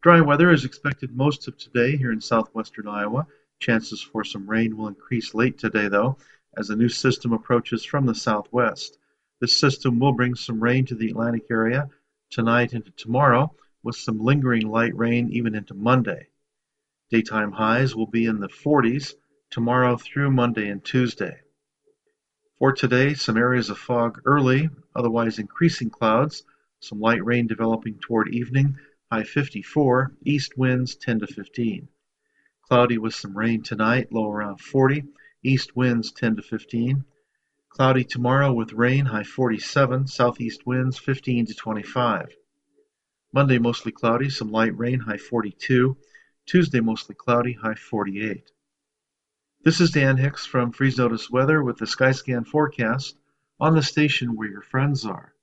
Dry weather is expected most of today here in southwestern Iowa. Chances for some rain will increase late today, though, as a new system approaches from the southwest. This system will bring some rain to the Atlantic area tonight into tomorrow, with some lingering light rain even into Monday. Daytime highs will be in the 40s tomorrow through Monday and Tuesday. For today, some areas of fog early, otherwise increasing clouds, some light rain developing toward evening, high 54, east winds 10 to 15. Cloudy with some rain tonight, low around 40, east winds 10 to 15. Cloudy tomorrow with rain, high 47, southeast winds 15 to 25. Monday mostly cloudy, some light rain, high 42. Tuesday mostly cloudy, high 48. This is Dan Hicks from Freeze Notice Weather with the Skyscan forecast on the station where your friends are.